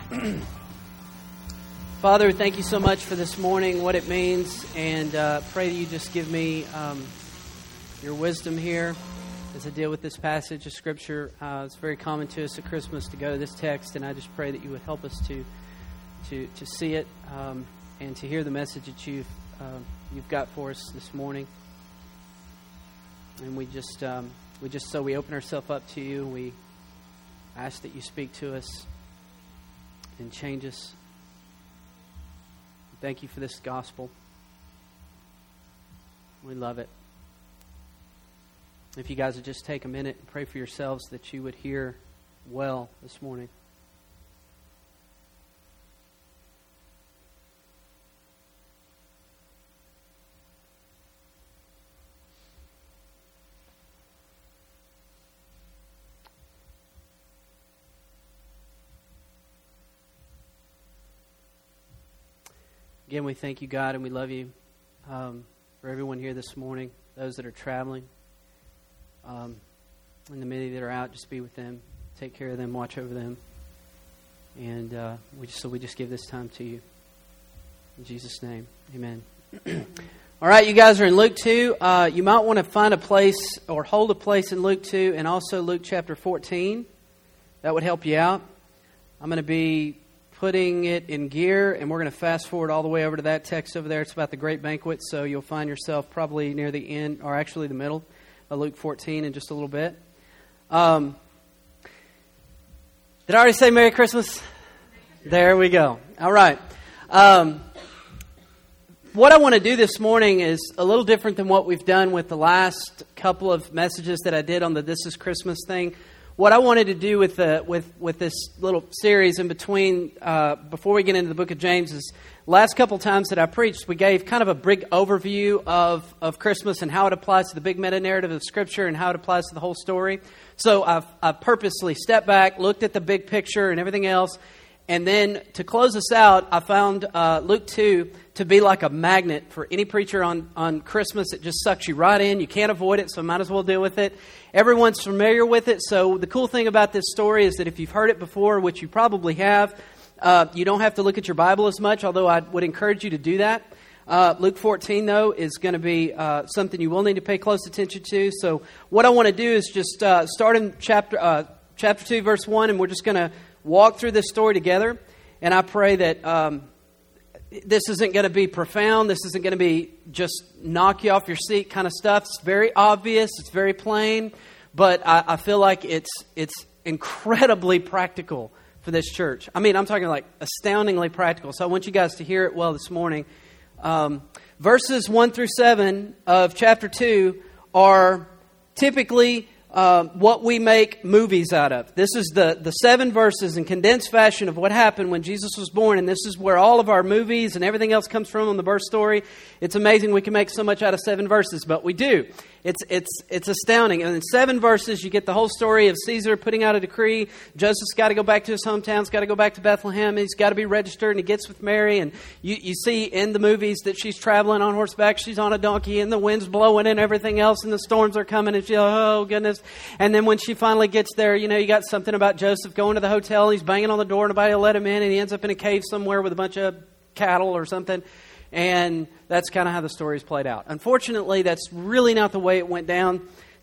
Father, thank you so much for this morning, what it means, and pray that you just give me your wisdom here as I deal with this passage of Scripture. It's very common to us at Christmas to go to this text, and I just pray that you would help us to see it and to hear the message that you've got for us this morning. And we open ourselves up to you. We ask that you speak to us and change us. Thank you for this gospel. We love it. If you guys would just take a minute and pray for yourselves that you would hear well this morning. Again, we thank you, God, and we love you for everyone here this morning, those that are traveling, and the many that are out. Just be with them, take care of them, watch over them, and we just give this time to you. In Jesus' name, amen. All right, you guys are in Luke 2. You might want to find a place or hold a place in Luke 2 and also Luke chapter 14. That would help you out. I'm going to be putting it in gear, and we're going to fast forward all the way over to that text over there. It's about the great banquet, so you'll find yourself probably near the end, or actually the middle of Luke 14 in just a little bit. Did I already say Merry Christmas? There we go. All right. What I want to do this morning is a little different than what we've done with the last couple of messages that I did on the This Is Christmas thing. What I wanted to do with this little series in between, before we get into the book of James, is last couple times that I preached, we gave kind of a big overview of Christmas and how it applies to the big meta-narrative of Scripture and how it applies to the whole story. So I've purposely stepped back, looked at the big picture and everything else, and then to close us out, I found Luke 2 to be like a magnet for any preacher on Christmas. It just sucks you right in. You can't avoid it, so might as well deal with it. Everyone's familiar with it. So the cool thing about this story is that if you've heard it before, which you probably have, you don't have to look at your Bible as much, although I would encourage you to do that. Luke 14, though, is going to be something you will need to pay close attention to. So what I want to do is just start in chapter 2, verse 1, and we're just going to walk through this story together. And I pray that this isn't going to be profound. This isn't going to be just knock you off your seat kind of stuff. It's very obvious. It's very plain. But I feel like it's incredibly practical for this church. I mean, I'm talking like astoundingly practical. So I want you guys to hear it well this morning. Verses 1 through 7 of chapter 2 are typically what we make movies out of. This is the 7 verses in condensed fashion of what happened when Jesus was born, and this is where all of our movies and everything else comes from on the birth story. It's amazing we can make so much out of 7 verses, but we do. It's astounding. And in 7 verses, you get the whole story of Caesar putting out a decree. Joseph's got to go back to his hometown. He's got to go back to Bethlehem. He's got to be registered, and he gets with Mary. And you see in the movies that she's traveling on horseback. She's on a donkey, and the wind's blowing and everything else, and the storms are coming, and she's, oh, goodness. And then when she finally gets there, you got something about Joseph going to the hotel, and he's banging on the door, nobody will let him in, and he ends up in a cave somewhere with a bunch of cattle or something. And that's kind of how the story is played out. Unfortunately, that's really not the way it went down.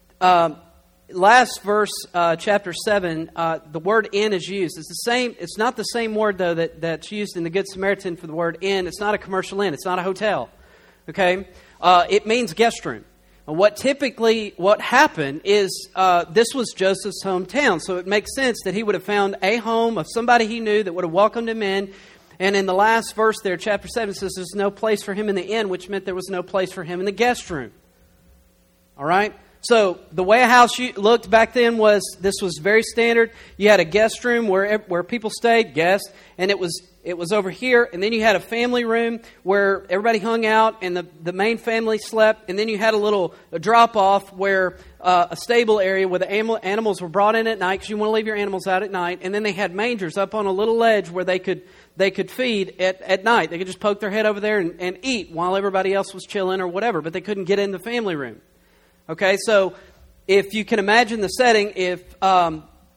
Last verse, chapter 7, the word inn is used. It's the same. It's not the same word, though, that's used in the Good Samaritan for the word inn. It's not a commercial inn. It's not a hotel. Okay? It means guest room. And what happened is this was Joseph's hometown. So it makes sense that he would have found a home of somebody he knew that would have welcomed him in. And in the last verse there, chapter 7, it says there's no place for him in the inn, which meant there was no place for him in the guest room. All right? So the way a house looked back then was very standard. You had a guest room where people stayed, guests, and it was over here. And then you had a family room where everybody hung out and the main family slept. And then you had a drop-off where a stable area where the animals were brought in at night because you want to leave your animals out at night. And then they had mangers up on a little ledge where they could feed at night. They could just poke their head over there and eat while everybody else was chilling or whatever. But they couldn't get in the family room. Okay, so if you can imagine the setting, if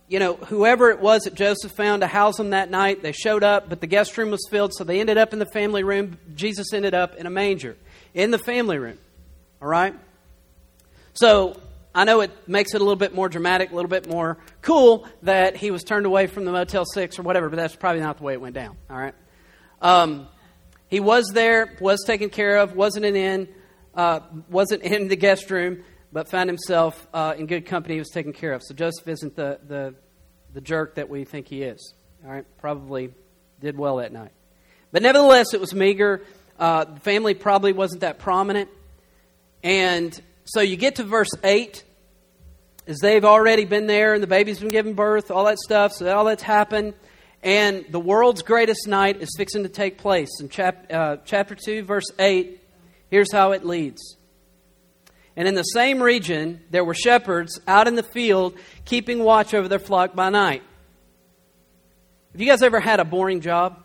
whoever it was that Joseph found to house them that night, they showed up, but the guest room was filled, so they ended up in the family room. Jesus ended up in a manger in the family room. All right? So I know it makes it a little bit more dramatic, a little bit more cool that he was turned away from the Motel 6 or whatever, but that's probably not the way it went down. All right? He was there, was taken care of, wasn't in the guest room, but found himself in good company. He was taken care of. So Joseph isn't the jerk that we think he is. All right, probably did well that night. But nevertheless, it was meager. The family probably wasn't that prominent. And so you get to verse 8, as they've already been there, and the baby's been given birth, all that stuff, so all that's happened. And the world's greatest night is fixing to take place. In chapter 2, verse 8, here's how it leads. And in the same region, there were shepherds out in the field, keeping watch over their flock by night. Have you guys ever had a boring job?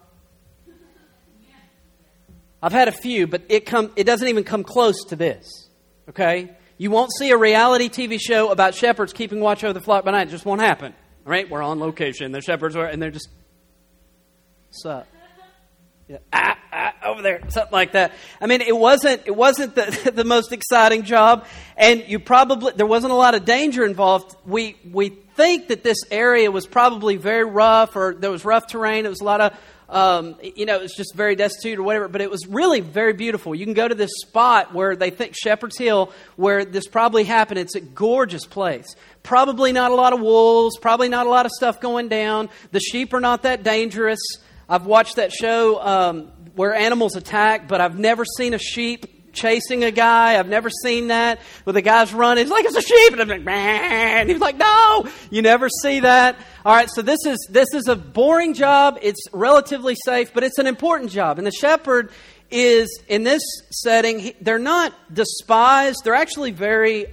I've had a few, but it doesn't even come close to this. Okay? You won't see a reality TV show about shepherds keeping watch over the flock by night. It just won't happen. All right? We're on location. The shepherds are, and they're just, what's up? Yeah, over there, something like that. I mean, it wasn't the most exciting job, and there wasn't a lot of danger involved. We think that this area was probably very rough, or there was rough terrain. It was a lot of, it was just very destitute or whatever. But it was really very beautiful. You can go to this spot where they think Shepherd's Hill, where this probably happened. It's a gorgeous place. Probably not a lot of wolves. Probably not a lot of stuff going down. The sheep are not that dangerous. I've watched that show where animals attack, but I've never seen a sheep chasing a guy. I've never seen that. Where the guy's running, he's like, it's a sheep! And I'm like, man! He's like, no! You never see that. All right, so this is a boring job. It's relatively safe, but it's an important job. And the shepherd is, in this setting, they're not despised. They're actually very...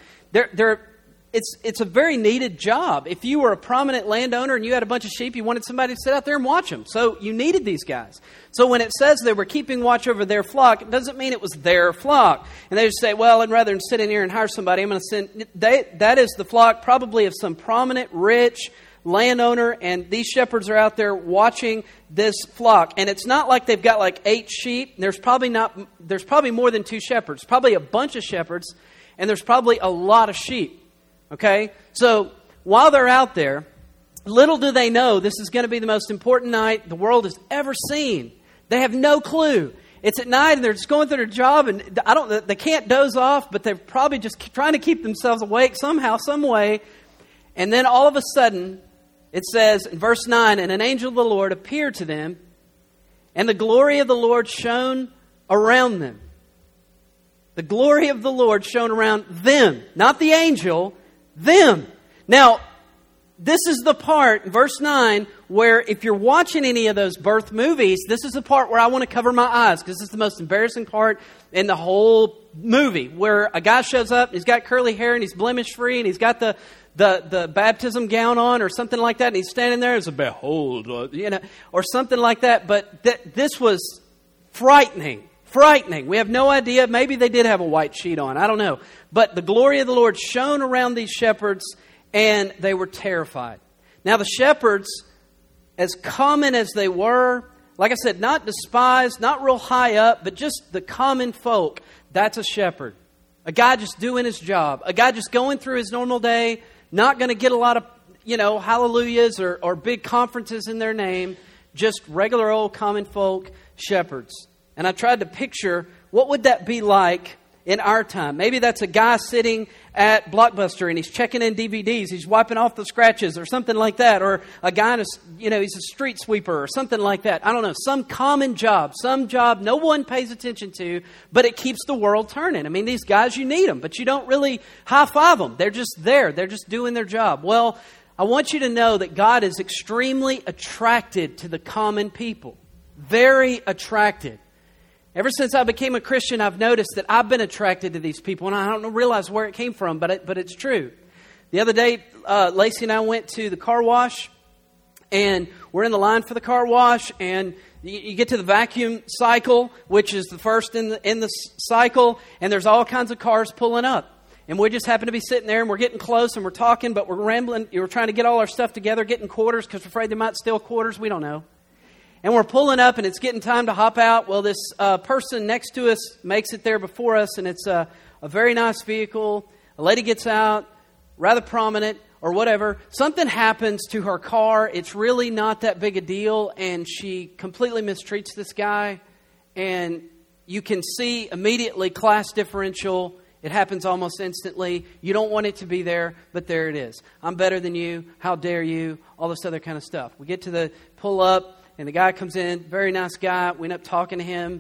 It's a very needed job. If you were a prominent landowner and you had a bunch of sheep, you wanted somebody to sit out there and watch them. So you needed these guys. So when it says they were keeping watch over their flock, it doesn't mean it was their flock. And they just say, well, and rather than sit in here and hire somebody, I'm going to send... That is the flock probably of some prominent, rich landowner, and these shepherds are out there watching this flock. And it's not like they've got like 8 sheep. There's probably more than 2 shepherds. Probably a bunch of shepherds, and there's probably a lot of sheep. Okay, so while they're out there, little do they know this is going to be the most important night the world has ever seen. They have no clue. It's at night and they're just going through their job, and they can't doze off, but they're probably just trying to keep themselves awake somehow, some way. And then all of a sudden, it says in verse 9, and an angel of the Lord appeared to them, and the glory of the Lord shone around them. The glory of the Lord shone around them, not the angel, them. Now, this is the part, verse 9, where if you're watching any of those birth movies, this is the part where I want to cover my eyes, because this is the most embarrassing part in the whole movie, where a guy shows up, he's got curly hair, and he's blemish-free, and he's got the baptism gown on, or something like that, and he's standing there and says, behold, or something like that. But this was frightening. We have no idea. Maybe they did have a white sheet on. I don't know. But the glory of the Lord shone around these shepherds, and they were terrified. Now the shepherds, as common as they were, like I said, not despised, not real high up, but just the common folk, that's a shepherd. A guy just doing his job. A guy just going through his normal day, not going to get a lot of, hallelujahs or big conferences in their name. Just regular old common folk shepherds. And I tried to picture, what would that be like in our time? Maybe that's a guy sitting at Blockbuster and he's checking in DVDs. He's wiping off the scratches or something like that. Or a guy, he's a street sweeper or something like that. I don't know. Some common job. Some job no one pays attention to, but it keeps the world turning. I mean, these guys, you need them, but you don't really high-five them. They're just there. They're just doing their job. Well, I want you to know that God is extremely attracted to the common people. Very attracted. Ever since I became a Christian, I've noticed that I've been attracted to these people, and I don't realize where it came from, but it's true. The other day, Lacey and I went to the car wash, and we're in the line for the car wash, and you get to the vacuum cycle, which is the first in the cycle, and there's all kinds of cars pulling up. And we just happen to be sitting there, and we're getting close, and we're talking, but we're rambling. We're trying to get all our stuff together, getting quarters, because we're afraid they might steal quarters. We don't know. And we're pulling up, and it's getting time to hop out. Well, this person next to us makes it there before us, and it's a very nice vehicle. A lady gets out, rather prominent, or whatever. Something happens to her car. It's really not that big a deal, and she completely mistreats this guy. And you can see immediately class differential. It happens almost instantly. You don't want it to be there, but there it is. I'm better than you. How dare you? All this other kind of stuff. We get to the pull up, and the guy comes in. Very nice guy. We end up talking to him.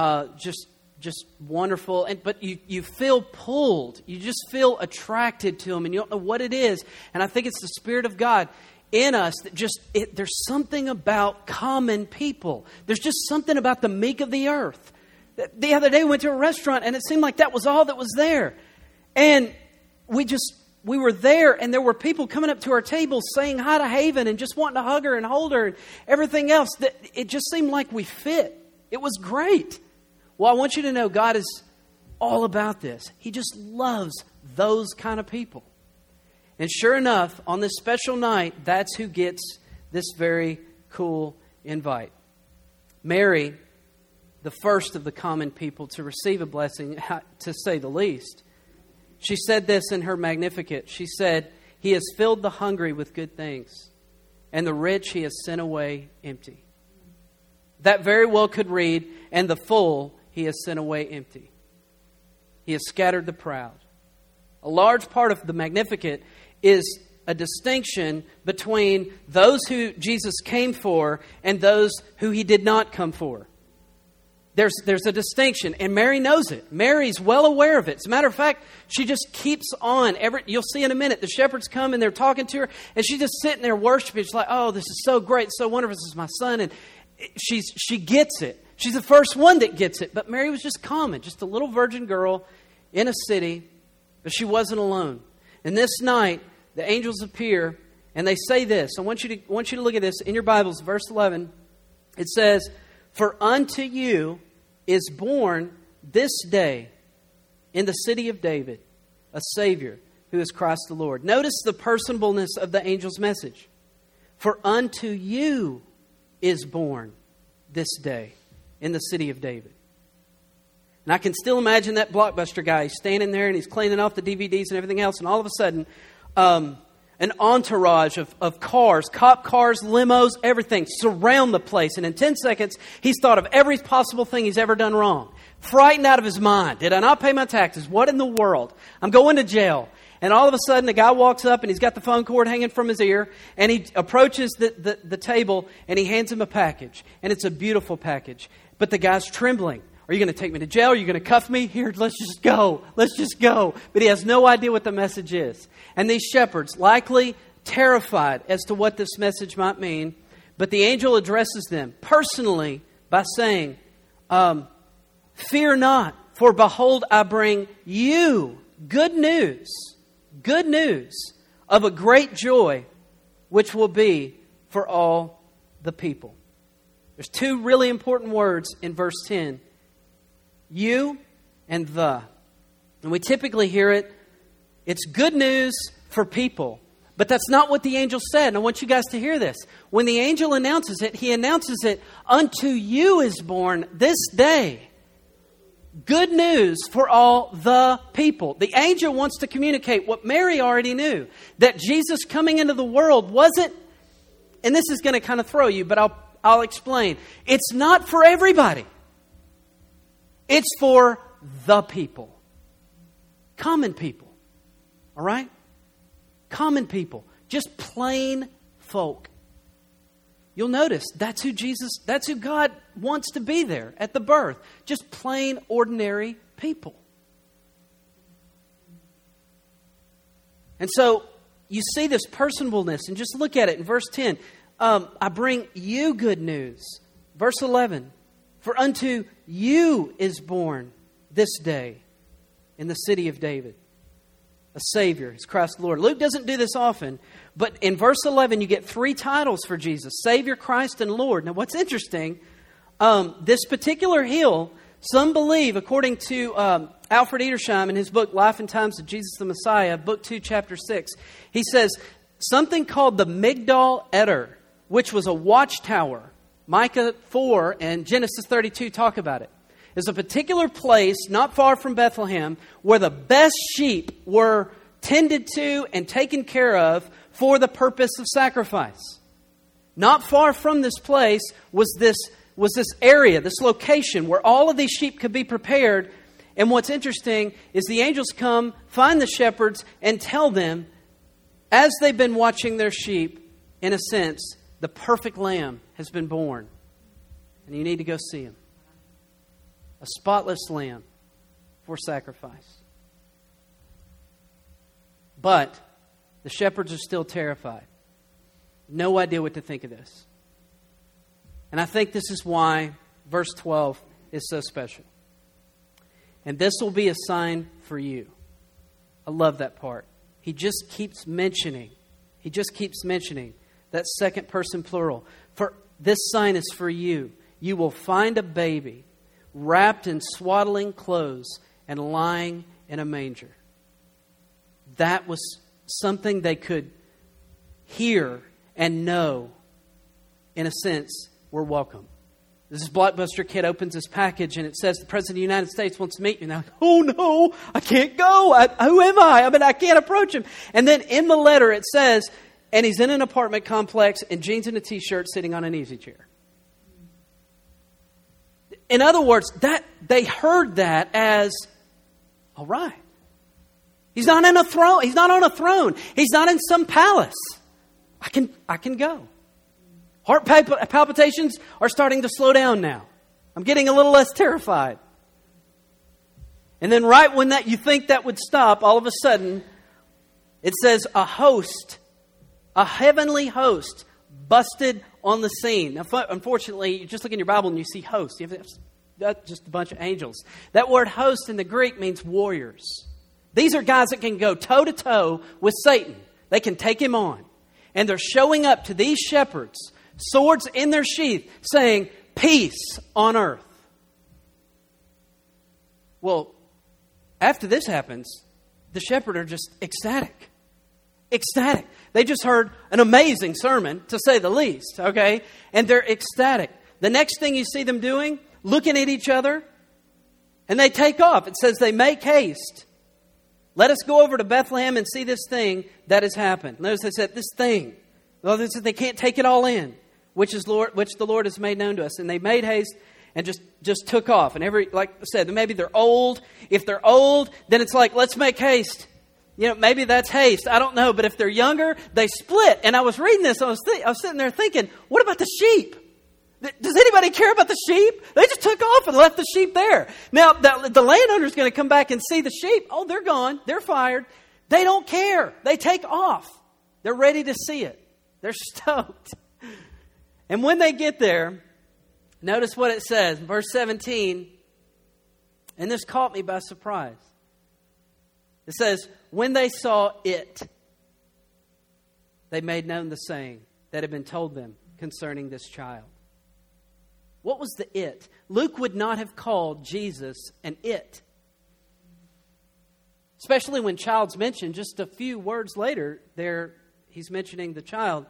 Just wonderful. But you feel pulled. You just feel attracted to him, and you don't know what it is. And I think it's the Spirit of God in us that there's something about common people. There's just something about the meek of the earth. The other day we went to a restaurant, and it seemed like that was all that was there. And we were there, and there were people coming up to our table saying hi to Haven and just wanting to hug her and hold her and everything else. It just seemed like we fit. It was great. Well, I want you to know God is all about this. He just loves those kind of people. And sure enough, on this special night, that's who gets this very cool invite. Mary, the first of the common people to receive a blessing, to say the least. She said this in her Magnificat. She said, "He has filled the hungry with good things, and the rich He has sent away empty." That very well could read, "And the full He has sent away empty." He has scattered the proud. A large part of the Magnificat is a distinction between those who Jesus came for and those who He did not come for. There's a distinction, and Mary knows it. Mary's well aware of it. As a matter of fact, she just keeps on. You'll see in a minute, the shepherds come and they're talking to her, and she's just sitting there worshiping. She's like, "Oh, this is so great, so wonderful. This is my son." And she gets it. She's the first one that gets it. But Mary was just common, just a little virgin girl in a city, but she wasn't alone. And this night, the angels appear, and they say this. I want you to look at this in your Bibles, verse 11. It says, "For unto you is born this day in the city of David a Savior, who is Christ the Lord." Notice the personableness of the angel's message. "For unto you is born this day in the city of David." And I can still imagine that Blockbuster guy. He's standing there and he's cleaning off the DVDs and everything else. And all of a sudden, an entourage of cars, cop cars, limos, everything surround the place. And in 10 seconds, he's thought of every possible thing he's ever done wrong. Frightened out of his mind. Did I not pay my taxes? What in the world? I'm going to jail. And all of a sudden, the guy walks up and he's got the phone cord hanging from his ear. And he approaches the table and he hands him a package. And it's a beautiful package. But the guy's trembling. "Are you going to take me to jail? Are you going to cuff me? Here, let's just go. Let's just go." But he has no idea what the message is. And these shepherds, likely terrified as to what this message might mean, but the angel addresses them personally by saying, "Fear not, for behold, I bring you good news of a great joy, which will be for all the people." There's two really important words in verse 10. You and the. And we typically hear it, it's good news for people. But that's not what the angel said. And I want you guys to hear this. When the angel announces it, he announces it, "Unto you is born this day good news for all the people." The angel wants to communicate what Mary already knew. That Jesus coming into the world wasn't, and this is going to kind of throw you, but I'll explain. It's not for everybody. It's for the people. Common people. All right? Common people. Just plain folk. You'll notice that's who God wants to be there at the birth. Just plain, ordinary people. And so you see this personableness, and just look at it in verse 10. "I bring you good news." Verse 11. "For unto you is born this day in the city of David a Savior, is Christ the Lord." Luke doesn't do this often, but in verse 11 you get 3 titles for Jesus: Savior, Christ, and Lord. Now what's interesting, this particular hill, some believe, according to Alfred Edersheim, in his book, Life and Times of Jesus the Messiah, Book 2, Chapter 6, he says, something called the Migdal Eder, which was a watchtower. Micah 4 and Genesis 32 talk about it. It's a particular place not far from Bethlehem where the best sheep were tended to and taken care of for the purpose of sacrifice. Not far from this place was this area, this location where all of these sheep could be prepared. And what's interesting is the angels come, find the shepherds, and tell them, as they've been watching their sheep, in a sense, the perfect lamb has been born. And you need to go see him. A spotless lamb for sacrifice. But the shepherds are still terrified. No idea what to think of this. And I think this is why verse 12 is so special. And this will be a sign for you. I love that part. He just keeps mentioning that second person plural. For this sign is for you. You will find a baby wrapped in swaddling clothes and lying in a manger. That was something they could hear and know, in a sense, we're welcome. This Blockbuster kid opens his package and it says the President of the United States wants to meet you. And they're like, oh no, I can't go. Who am I? I mean, I can't approach him. And then in the letter it says, and he's in an apartment complex in jeans and a t-shirt sitting on an easy chair. In other words, that they heard that as, all right. He's not in a throne. He's not on a throne. He's not in some palace. I can go. Heart palpitations are starting to slow down now. I'm getting a little less terrified. And then right when that you think that would stop, all of a sudden, it says a host, a heavenly host, busted on the scene. Now, unfortunately, you just look in your Bible and you see host. That's just a bunch of angels. That word host in the Greek means warriors. These are guys that can go toe-to-toe with Satan. They can take him on. And they're showing up to these shepherds, swords in their sheath, saying, peace on earth. Well, after this happens, the shepherds are just ecstatic. Ecstatic. They just heard an amazing sermon, to say the least, okay? And they're ecstatic. The next thing you see them doing, looking at each other, and they take off. It says they make haste. Let us go over to Bethlehem and see this thing that has happened. Notice they said, this thing. Well, they can't take it all in, which the Lord has made known to us. And they made haste and just took off. And like I said, maybe they're old. If they're old, then it's like, let's make haste. You know, maybe that's haste. I don't know. But if they're younger, they split. And I was reading this. I was sitting there thinking, what about the sheep? Does anybody care about the sheep? They just took off and left the sheep there. Now, the landowner's going to come back and see the sheep. Oh, they're gone. They're fired. They don't care. They take off. They're ready to see it. They're stoked. And when they get there, notice what it says. Verse 17. And this caught me by surprise. It says, when they saw it, they made known the saying that had been told them concerning this child. What was the it? Luke would not have called Jesus an it. Especially when child's mentioned. Just a few words later, he's mentioning the child.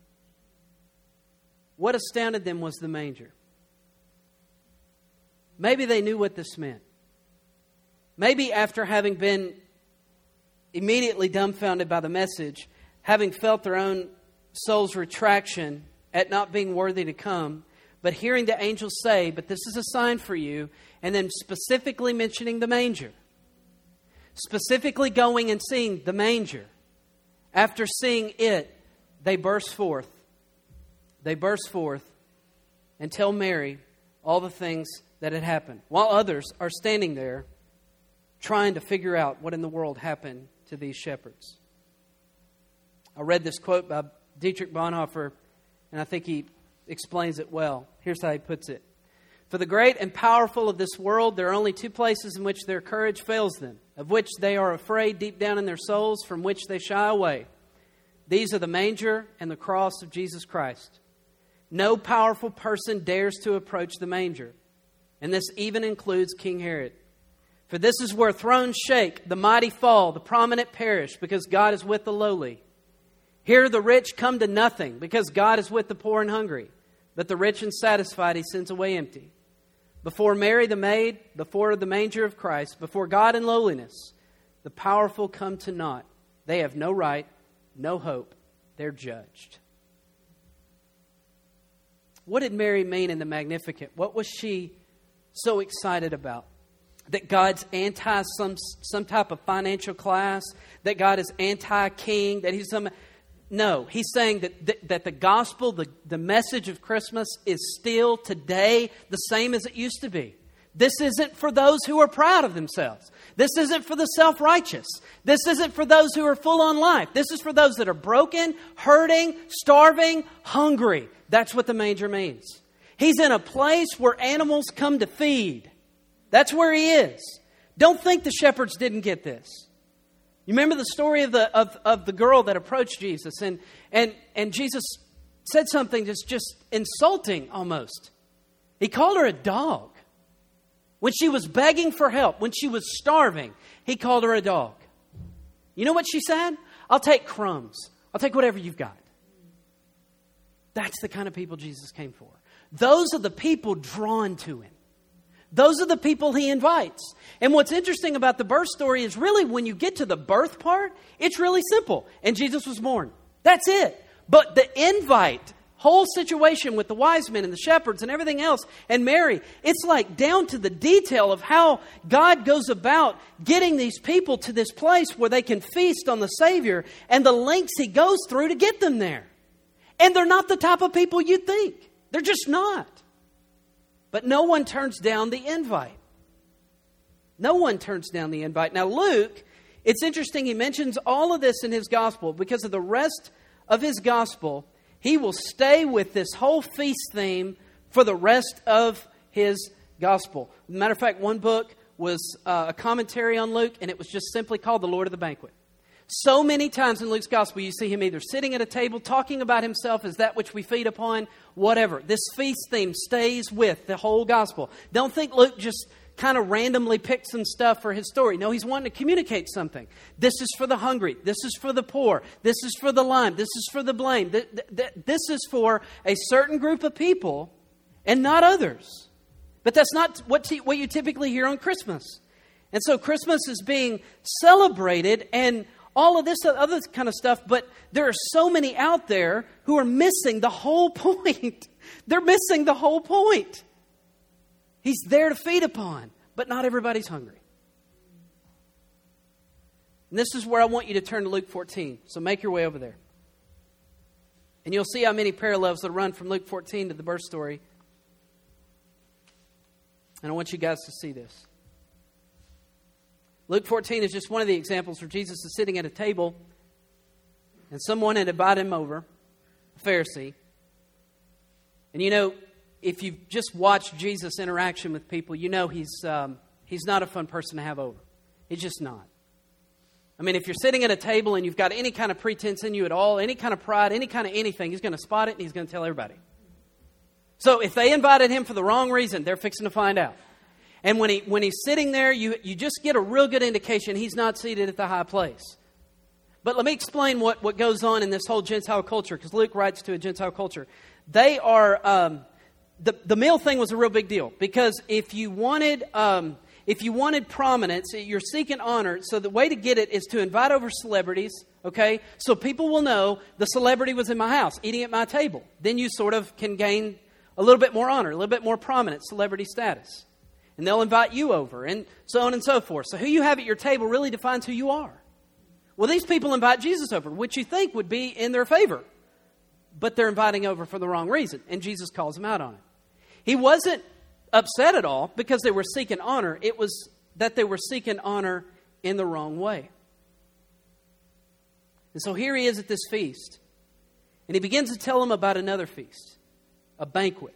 What astounded them was the manger. Maybe they knew what this meant. Maybe after having been immediately dumbfounded by the message, having felt their own soul's retraction at not being worthy to come, but hearing the angels say, but this is a sign for you, and then specifically mentioning the manger. Specifically going and seeing the manger. After seeing it, they burst forth. They burst forth and tell Mary all the things that had happened, while others are standing there trying to figure out what in the world happened to these shepherds. I read this quote by Dietrich Bonhoeffer, and I think he explains it well. Here's how he puts it. For the great and powerful of this world, there are only two places in which their courage fails them, of which they are afraid deep down in their souls, from which they shy away. These are the manger and the cross of Jesus Christ. No powerful person dares to approach the manger, and this even includes King Herod. For this is where thrones shake, the mighty fall, the prominent perish, because God is with the lowly. Here the rich come to nothing, because God is with the poor and hungry. But the rich and satisfied He sends away empty. Before Mary the maid, before the manger of Christ, before God in lowliness, the powerful come to naught. They have no right, no hope. They're judged. What did Mary mean in the Magnificat? What was she so excited about? That God's anti some type of financial class? That God is anti-king? That He's some... No, He's saying that the gospel, the message of Christmas is still today the same as it used to be. This isn't for those who are proud of themselves. This isn't for the self-righteous. This isn't for those who are full on life. This is for those that are broken, hurting, starving, hungry. That's what the manger means. He's in a place where animals come to feed. That's where He is. Don't think the shepherds didn't get this. You remember the story of the girl that approached Jesus and Jesus said something that's just insulting almost. He called her a dog. When she was begging for help, when she was starving, He called her a dog. You know what she said? I'll take crumbs. I'll take whatever you've got. That's the kind of people Jesus came for. Those are the people drawn to Him. Those are the people He invites. And what's interesting about the birth story is really when you get to the birth part, it's really simple. And Jesus was born. That's it. But the invite, whole situation with the wise men and the shepherds and everything else and Mary, it's like down to the detail of how God goes about getting these people to this place where they can feast on the Savior and the lengths He goes through to get them there. And they're not the type of people you think. They're just not. But no one turns down the invite. No one turns down the invite. Now Luke, it's interesting, he mentions all of this in his gospel because of the rest of his gospel. He will stay with this whole feast theme for the rest of his gospel. Matter of fact, one book was a commentary on Luke, and it was just simply called The Lord of the Banquet. So many times in Luke's gospel, you see him either sitting at a table, talking about himself as that which we feed upon, whatever. This feast theme stays with the whole gospel. Don't think Luke just kind of randomly picked some stuff for his story. No, he's wanting to communicate something. This is for the hungry. This is for the poor. This is for the lame. This is for the blame. This is for a certain group of people and not others. But that's not what you typically hear on Christmas. And so Christmas is being celebrated and all of this other kind of stuff, but there are so many out there who are missing the whole point. They're missing the whole point. He's there to feed upon, but not everybody's hungry. And this is where I want you to turn to Luke 14. So make your way over there. And you'll see how many parallels that run from Luke 14 to the birth story. And I want you guys to see this. Luke 14 is just one of the examples where Jesus is sitting at a table and someone had invited him over, a Pharisee. And you know, if you've just watched Jesus' interaction with people, you know he's not a fun person to have over. He's just not. I mean, if you're sitting at a table and you've got any kind of pretense in you at all, any kind of pride, any kind of anything, he's going to spot it and he's going to tell everybody. So if they invited him for the wrong reason, they're fixing to find out. And when he's sitting there, you just get a real good indication he's not seated at the high place. But let me explain what goes on in this whole Gentile culture, because Luke writes to a Gentile culture. They are the meal thing was a real big deal, because if you wanted prominence, you're seeking honor. So the way to get it is to invite over celebrities. Okay, so people will know the celebrity was in my house, eating at my table. Then you sort of can gain a little bit more honor, a little bit more prominent celebrity status. And they'll invite you over, and so on and so forth. So who you have at your table really defines who you are. Well, these people invite Jesus over, which you think would be in their favor. But they're inviting over for the wrong reason, and Jesus calls them out on it. He wasn't upset at all because they were seeking honor. It was that they were seeking honor in the wrong way. And so here he is at this feast, and he begins to tell them about another feast, a banquet.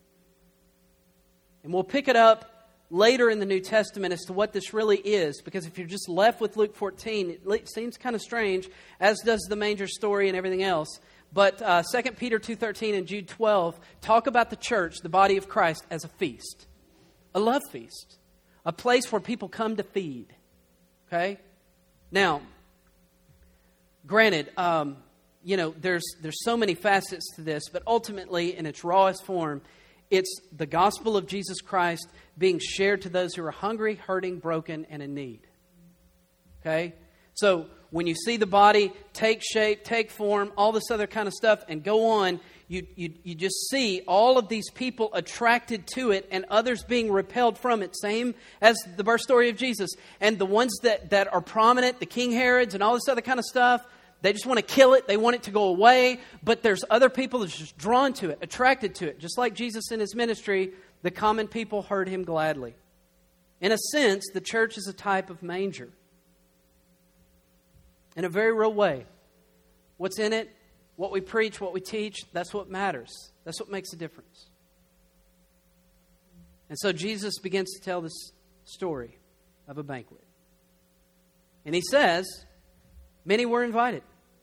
And we'll pick it up later in the New Testament as to what this really is, because if you're just left with Luke 14, it seems kind of strange, as does the manger story and everything else. But 2 Peter 2:13 and Jude 12 talk about the church, the body of Christ, as a feast, a love feast, a place where people come to feed. Okay? Now, granted, there's so many facets to this, but ultimately, in its rawest form, it's the gospel of Jesus Christ being shared to those who are hungry, hurting, broken, and in need. Okay? So, when you see the body take shape, take form, all this other kind of stuff, and go on, you just see all of these people attracted to it and others being repelled from it. Same as the birth story of Jesus. And the ones that are prominent, the King Herods and all this other kind of stuff, they just want to kill it. They want it to go away. But there's other people that are just drawn to it, attracted to it. Just like Jesus in his ministry, the common people heard him gladly. In a sense, the church is a type of manger. In a very real way. What's in it, what we preach, what we teach, that's what matters. That's what makes a difference. And so Jesus begins to tell this story of a banquet. And he says, many were invited.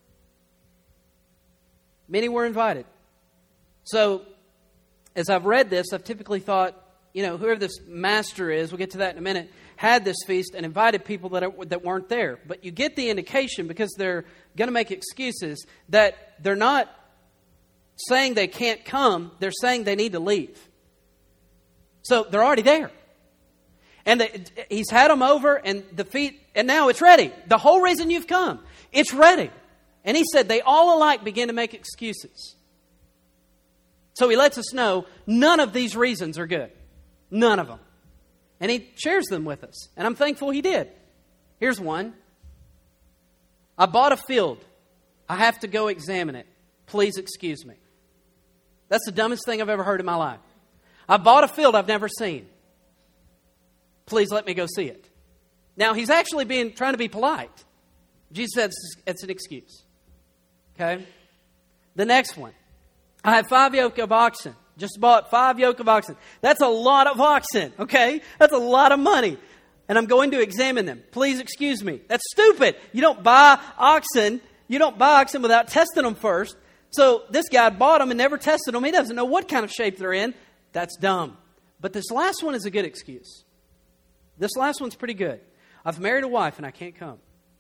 Many were invited. So, as I've read this, I've typically thought, whoever this master is, we'll get to that in a minute, had this feast and invited people that weren't there. But you get the indication, because they're going to make excuses, that they're not saying they can't come, they're saying they need to leave. So they're already there. And he's had them over, and and now it's ready. The whole reason you've come, it's ready. And he said they all alike begin to make excuses. So he lets us know none of these reasons are good. None of them. And he shares them with us. And I'm thankful he did. Here's one. I bought a field. I have to go examine it. Please excuse me. That's the dumbest thing I've ever heard in my life. I bought a field I've never seen. Please let me go see it. Now, he's actually trying to be polite. Jesus said it's an excuse. Okay? The next one. I have 5 yoke of oxen. Just bought 5 yoke of oxen. That's a lot of oxen, okay? That's a lot of money. And I'm going to examine them. Please excuse me. That's stupid. You don't buy oxen without testing them first. So this guy bought them and never tested them. He doesn't know what kind of shape they're in. That's dumb. But this last one is a good excuse. This last one's pretty good. I've married a wife and I can't come.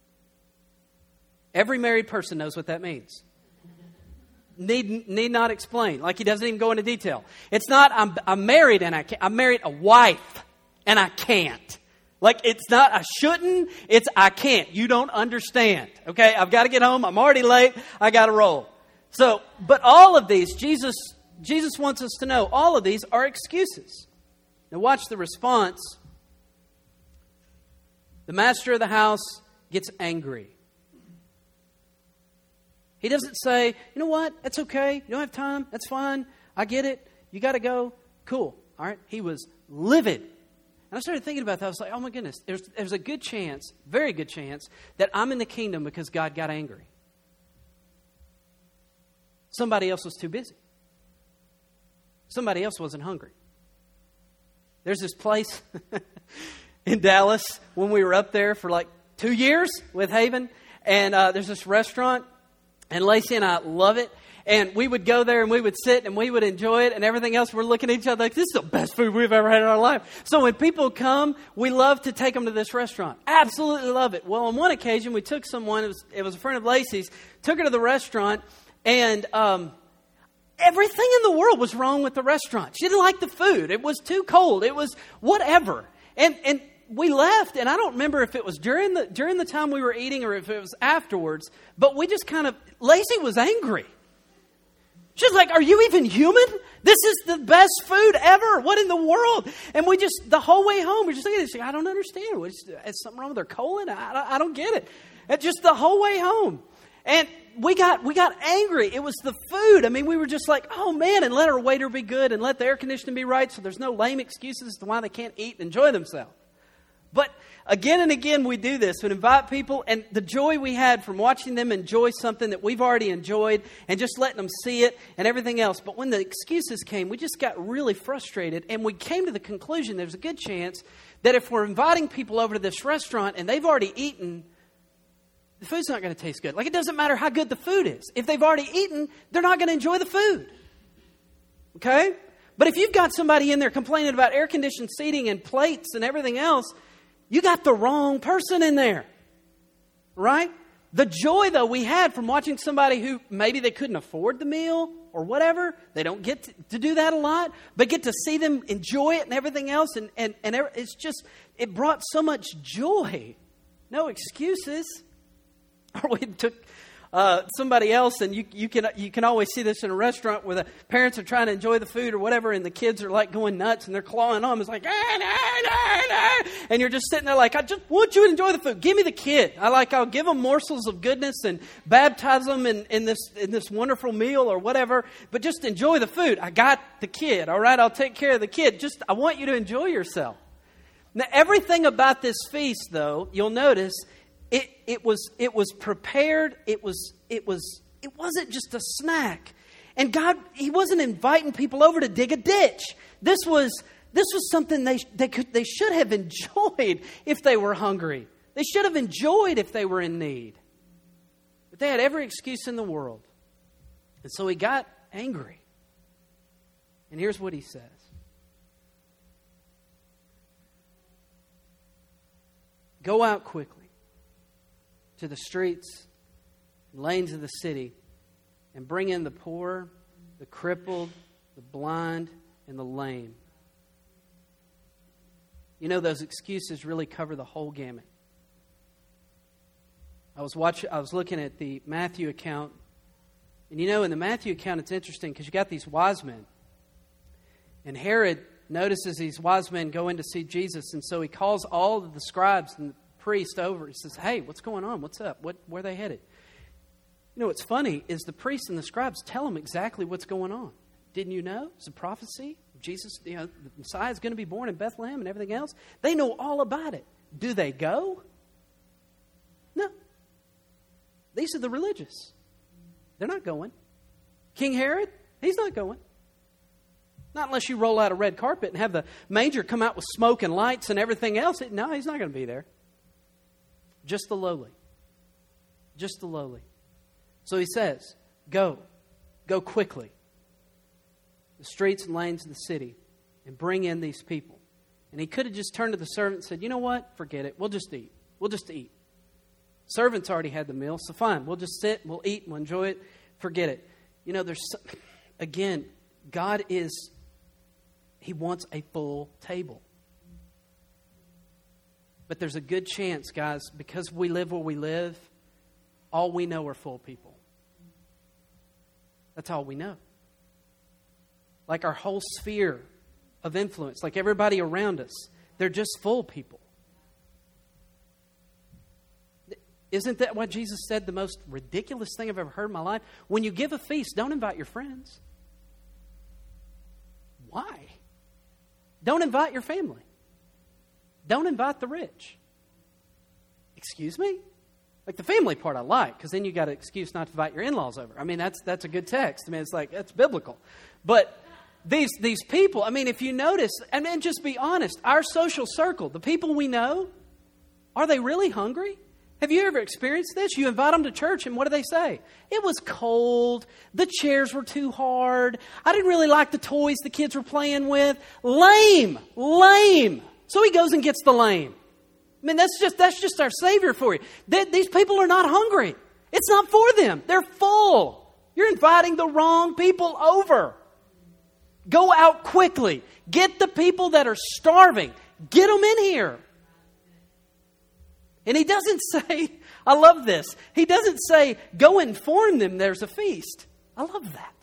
Every married person knows what that means. Need not explain. Like he doesn't even go into detail. It's not I'm married and I can't. I'm married a wife and I can't. Like it's not I shouldn't. It's I can't. You don't understand. Okay, I've got to get home. I'm already late. I got to roll. So, but all of these, Jesus wants us to know all of these are excuses. Now watch the response. The master of the house gets angry. He doesn't say, you know what, that's okay. You don't have time. That's fine. I get it. You got to go. Cool. All right. He was livid. And I started thinking about that. I was like, oh my goodness, there's a good chance, very good chance, that I'm in the kingdom because God got angry. Somebody else was too busy. Somebody else wasn't hungry. There's this place in Dallas when we were up there for like 2 years with Haven. And there's this restaurant. And Lacey and I love it. And we would go there and we would sit and we would enjoy it and everything else. We're looking at each other like, this is the best food we've ever had in our life. So when people come, we love to take them to this restaurant. Absolutely love it. Well, on one occasion, we took someone, it was a friend of Lacey's, took her to the restaurant, and everything in the world was wrong with the restaurant. She didn't like the food. It was too cold. It was whatever. And we left, and I don't remember if it was during the time we were eating or if it was afterwards, but we just Lacey was angry. She's like, are you even human? This is the best food ever. What in the world? And we just, the whole way home, we're just thinking, I don't understand. Is something wrong with her colon? I don't get it. And just the whole way home. And we got angry. It was the food. I mean, we were just like, oh man, and let our waiter be good and let the air conditioning be right so there's no lame excuses as to why they can't eat and enjoy themselves. But again and again we do this. We invite people, and the joy we had from watching them enjoy something that we've already enjoyed and just letting them see it and everything else. But when the excuses came, we just got really frustrated, and we came to the conclusion there's a good chance that if we're inviting people over to this restaurant and they've already eaten, the food's not going to taste good. Like, it doesn't matter how good the food is. If they've already eaten, they're not going to enjoy the food. Okay? But if you've got somebody in there complaining about air-conditioned seating and plates and everything else, you got the wrong person in there. Right? The joy, though, we had from watching somebody who maybe they couldn't afford the meal or whatever. They don't get to do that a lot, but get to see them enjoy it and everything else. And it's just, it brought so much joy. No excuses. Or we took somebody else, and you can always see this in a restaurant where the parents are trying to enjoy the food or whatever, and the kids are like going nuts and they're clawing on them. It's like, and you're just sitting there like, I just want you to enjoy the food. Give me the kid. I'll give them morsels of goodness and baptize them in this wonderful meal or whatever, but just enjoy the food. I got the kid. All right, I'll take care of the kid. I want you to enjoy yourself. Now, everything about this feast, though, you'll notice, it was prepared. It wasn't just a snack. And God, He wasn't inviting people over to dig a ditch. This was something they should have enjoyed if they were hungry. They should have enjoyed if they were in need. But they had every excuse in the world. And so He got angry. And here's what He says. Go out quickly to the streets and lanes of the city and bring in the poor, the crippled, the blind, and the lame. You know, those excuses really cover the whole gamut. I was looking at the Matthew account, and you know, in the Matthew account, it's interesting because you got these wise men. And Herod notices these wise men go in to see Jesus, and so he calls all of the scribes and the priests over. He says, hey, what's going on? What's up? Where are they headed? You know, what's funny is the priests and the scribes tell them exactly what's going on. Didn't you know? It's a prophecy. Jesus, the Messiah is going to be born in Bethlehem and everything else. They know all about it. Do they go? No. These are the religious. They're not going. King Herod, he's not going. Not unless you roll out a red carpet and have the manger come out with smoke and lights and everything else. No, he's not going to be there. Just the lowly. Just the lowly. So he says, go quickly. The streets and lanes of the city and bring in these people. And he could have just turned to the servant and said, you know what? Forget it. We'll just eat. We'll just eat. Servants already had the meal, so fine. We'll just sit, we'll eat, we'll enjoy it. Forget it. You know, again, God He wants a full table. But there's a good chance, guys, because we live where we live, all we know are full people. That's all we know. Like our whole sphere of influence, like everybody around us, they're just full people. Isn't that what Jesus said, the most ridiculous thing I've ever heard in my life? When you give a feast, don't invite your friends. Why? Don't invite your family. Don't invite the rich. Excuse me? Like the family part I like, because then you got an excuse not to invite your in-laws over. I mean, that's a good text. I mean, it's like, that's biblical. But these people, I mean, if you notice, and then just be honest, our social circle, the people we know, are they really hungry? Have you ever experienced this? You invite them to church, and what do they say? It was cold. The chairs were too hard. I didn't really like the toys the kids were playing with. Lame. So he goes and gets the lame. I mean, that's just our Savior for you. These people are not hungry. It's not for them. They're full. You're inviting the wrong people over. Go out quickly. Get the people that are starving. Get them in here. And he doesn't say, I love this. He doesn't say, go inform them there's a feast. I love that.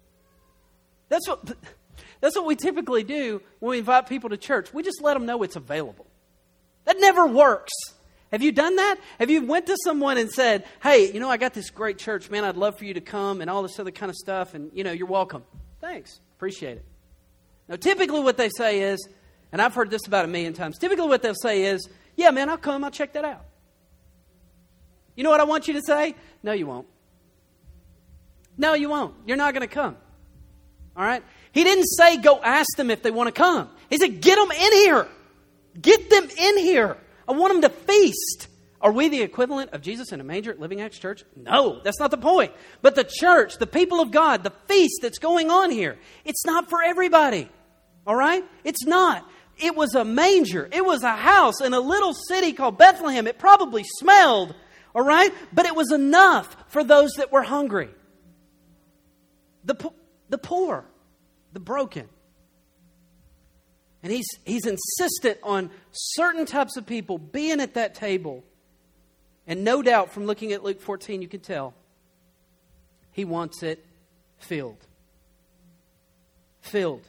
That's what we typically do when we invite people to church. We just let them know it's available. That never works. Have you done that? Have you went to someone and said, hey, I got this great church, man, I'd love for you to come and all this other kind of stuff. And, you're welcome. Thanks. Appreciate it. Now, typically what they say is, and I've heard this about 1,000,000 times, typically what they'll say is, yeah, man, I'll come. I'll check that out. You know what I want you to say? No, you won't. No, you won't. You're not going to come. All right? He didn't say go ask them if they want to come. He said get them in here. Get them in here. I want them to feast. Are we the equivalent of Jesus in a manger at Living Acts Church? No, that's not the point. But the church, the people of God, the feast that's going on here, it's not for everybody. All right? It's not. It was a manger. It was a house in a little city called Bethlehem. It probably smelled, all right? But it was enough for those that were hungry. The poor, the broken. And he's insistent on certain types of people being at that table. And no doubt from looking at Luke 14, you can tell he wants it filled. Filled.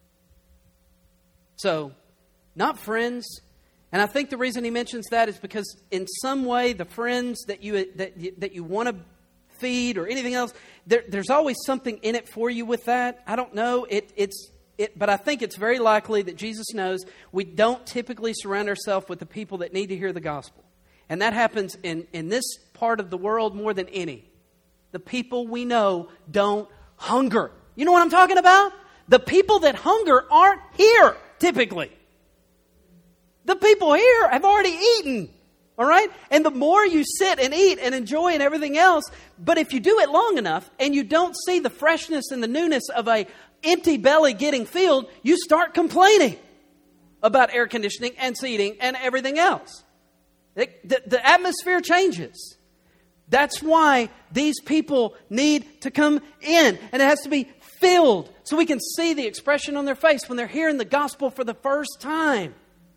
So, not friends. And I think the reason he mentions that is because in some way the friends that you want to feed or anything else, there's always something in it for you with that. I don't know. But I think it's very likely that Jesus knows we don't typically surround ourselves with the people that need to hear the gospel. And that happens in this part of the world more than any. The people we know don't hunger. You know what I'm talking about? The people that hunger aren't here, typically. The people here have already eaten. All right? And the more you sit and eat and enjoy and everything else, but if you do it long enough and you don't see the freshness and the newness of a empty belly getting filled, you start complaining about air conditioning and seating and everything else. The atmosphere changes. That's why these people need to come in, and it has to be filled so we can see the expression on their face when they're hearing the gospel for the first time.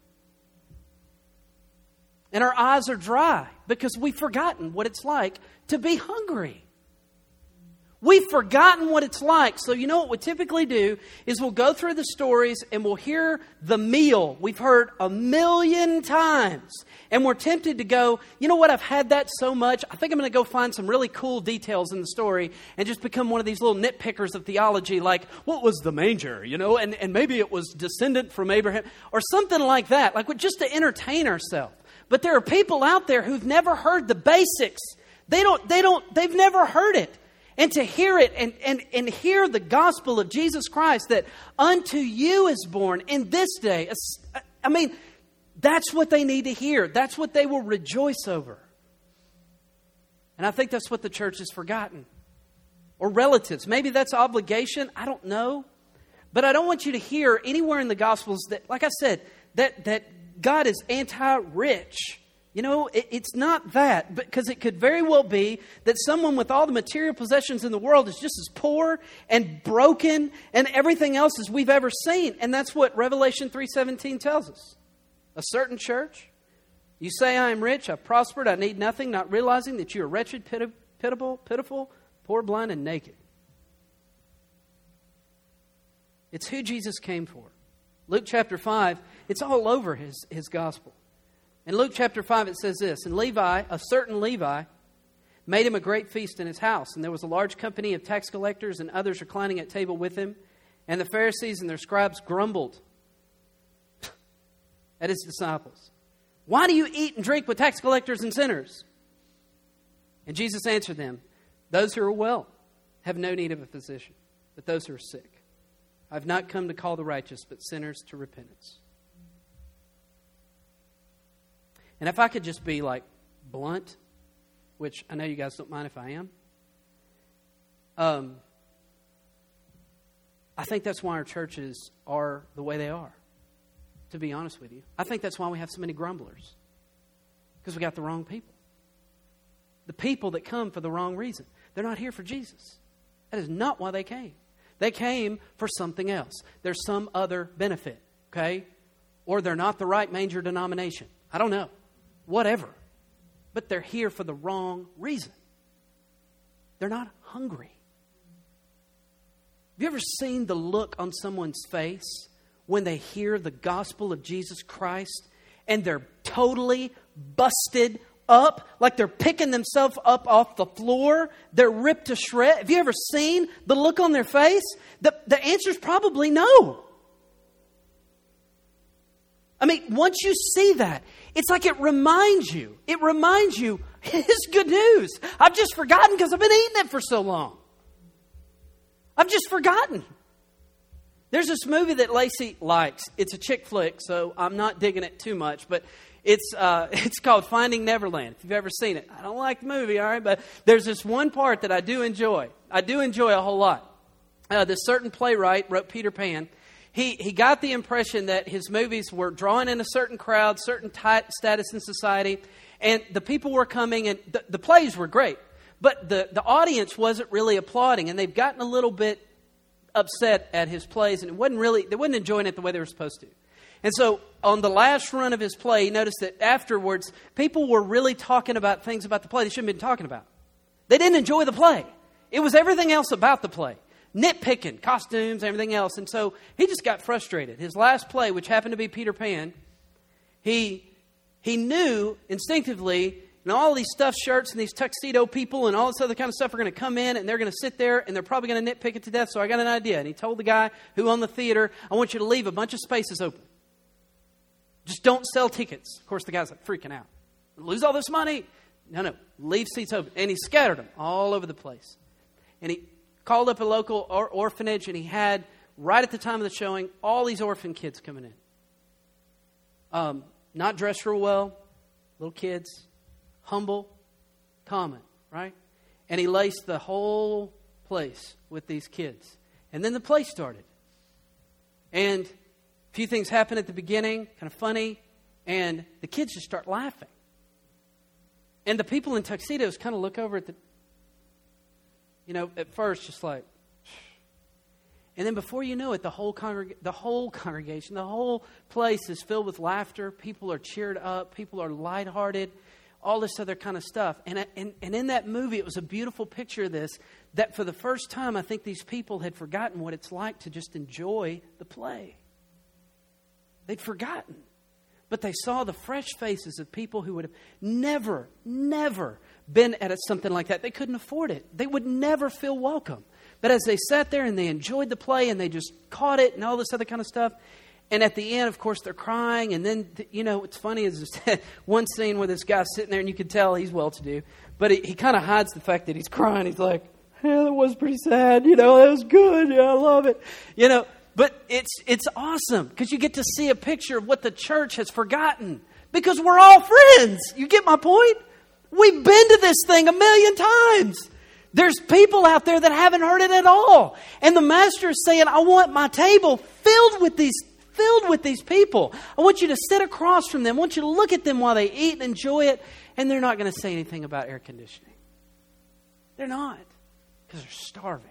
And our eyes are dry because we've forgotten what it's like to be hungry. We've forgotten what it's like. So you know what we typically do is we'll go through the stories and we'll hear the meal we've heard 1,000,000 times. And we're tempted to go, you know what, I've had that so much. I think I'm going to go find some really cool details in the story and just become one of these little nitpickers of theology, like, what was the manger, you know, and maybe it was descendant from Abraham or something like that, like just to entertain ourselves. But there are people out there who've never heard the basics. They've never heard it. And to hear it and hear the gospel of Jesus Christ that unto you is born in this day. I mean, that's what they need to hear. That's what they will rejoice over. And I think that's what the church has forgotten. Or relatives. Maybe that's obligation. I don't know. But I don't want you to hear anywhere in the Gospels that, like I said, that God is anti-rich. You know, it's not that, because it could very well be that someone with all the material possessions in the world is just as poor and broken and everything else as we've ever seen. And that's what Revelation 3:17 tells us. A certain church, you say, I am rich, I've prospered, I need nothing, not realizing that you are wretched, pitiful, poor, blind, and naked. It's who Jesus came for. Luke chapter 5, it's all over his gospel. In Luke chapter 5, it says this, and Levi, a certain Levi, made him a great feast in his house. And there was a large company of tax collectors and others reclining at table with him. And the Pharisees and their scribes grumbled at his disciples. Why do you eat and drink with tax collectors and sinners? And Jesus answered them, those who are well have no need of a physician, but those who are sick. I have not come to call the righteous, but sinners to repentance. And if I could just be like blunt, which I know you guys don't mind if I am, I think that's why our churches are the way they are, to be honest with you. I think that's why we have so many grumblers, because we got the wrong people. The people that come for the wrong reason. They're not here for Jesus. That is not why they came. They came for something else. There's some other benefit, okay? Or they're not the right manger denomination. I don't know. Whatever. But they're here for the wrong reason. They're not hungry. Have you ever seen the look on someone's face when they hear the gospel of Jesus Christ and they're totally busted up, like they're picking themselves up off the floor? They're ripped to shreds. Have you ever seen the look on their face? The answer is probably no. I mean, once you see that, it's like it reminds you. It's good news. I've just forgotten because I've been eating it for so long. I've just forgotten. There's this movie that Lacey likes. It's a chick flick, so I'm not digging it too much. But It's called Finding Neverland, if you've ever seen it. I don't like the movie, all right? But there's this one part that I do enjoy. I do enjoy a whole lot. This certain playwright wrote Peter Pan. He got the impression that his movies were drawing in a certain crowd, certain status in society, and the people were coming, and the plays were great. But the audience wasn't really applauding, and they've gotten a little bit upset at his plays, and they wasn't enjoying it the way they were supposed to. And so on the last run of his play, he noticed that afterwards, people were really talking about things about the play they shouldn't have been talking about. They didn't enjoy the play. It was everything else about the play. Nitpicking, costumes, everything else. And so he just got frustrated. His last play, which happened to be Peter Pan, he knew instinctively, all these stuffed shirts and these tuxedo people and all this other kind of stuff are going to come in and they're going to sit there and they're probably going to nitpick it to death. So I got an idea. And he told the guy who owned the theater, I want you to leave a bunch of spaces open. Just don't sell tickets. Of course, the guy's like freaking out. Lose all this money? No. Leave seats open. And he scattered them all over the place. And he called up a local orphanage and he had, right at the time of the showing, all these orphan kids coming in. Not dressed real well. Little kids. Humble, common, right? And he laced the whole place with these kids. And then the play started. And a few things happened at the beginning, kind of funny, and the kids just start laughing. And the people in tuxedos kind of look over at at first just like, and then before you know it, the whole congregation, the whole place is filled with laughter. People are cheered up. People are lighthearted. All this other kind of stuff. And in that movie, it was a beautiful picture of this, that for the first time, I think these people had forgotten what it's like to just enjoy the play. They'd forgotten. But they saw the fresh faces of people who would have never been at something like that. They couldn't afford it. They would never feel welcome. But as they sat there and they enjoyed the play and they just caught it and all this other kind of stuff, and at the end, of course, they're crying. And then, what's funny is there's one scene where this guy's sitting there and you can tell he's well-to-do. But he kind of hides the fact that he's crying. He's like, yeah, that was pretty sad. That was good. Yeah, I love it. But it's awesome because you get to see a picture of what the church has forgotten. Because we're all friends. You get my point? We've been to this thing 1,000,000 times. There's people out there that haven't heard it at all. And the master is saying, I want my table filled with these people. I want you to sit across from them. I want you to look at them while they eat and enjoy it. And they're not going to say anything about air conditioning. They're not. Because they're starving.